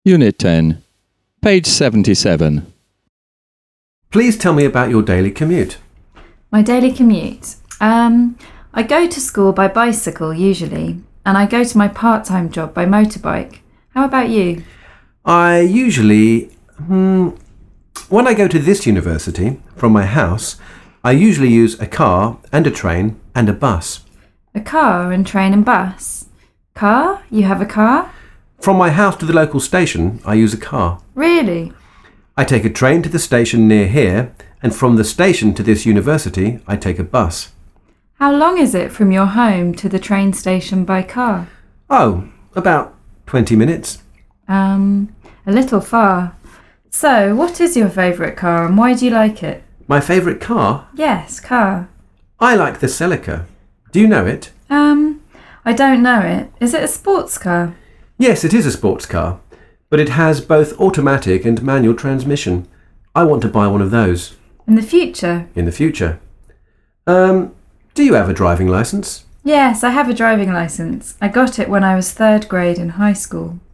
Unit 10, page 77. Please tell me about your daily commute. My daily commute. I go to school by bicycle usually, and I go to my part-time job by motorbike. How about you? I usually... when I go to this university, from my house, I usually use a car and a train and a bus. A car and train and bus. Car? You have a car? From my house to the local station, I use a car. Really? I take a train to the station near here, and from the station to this university, I take a bus. How long is it from your home to the train station by car? Oh, about 20 minutes. A little far. So, what is your favourite car and why do you like it? My favourite car? Yes, car. I like the Celica. Do you know it? I don't know it. Is it a sports car? Yes, it is a sports car, but it has both automatic and manual transmission. I want to buy one of those. In the future? In the future. Do you have a driving licence? Yes, I have a driving licence. I got it when I was 3rd grade in high school.